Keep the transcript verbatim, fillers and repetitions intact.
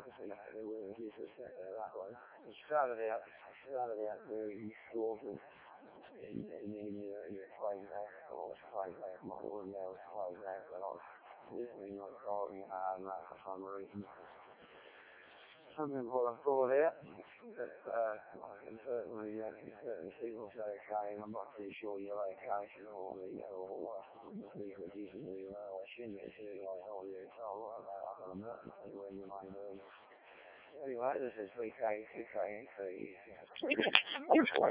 obviously not the way Jesus said it that way. He started out, started out very sorted in, in, in your, your playing back, or playing back, my audio was playing back, but I was listening like driving hard and that for some reason. Something what I thought out, but uh, I can certainly, uh, can certainly see what's okay, and I'm not too sure your location or the, or what, the reducing the railway shouldn't be too like all you told like that up on the mountain, where you may be. Anyway, this is V K two K N C.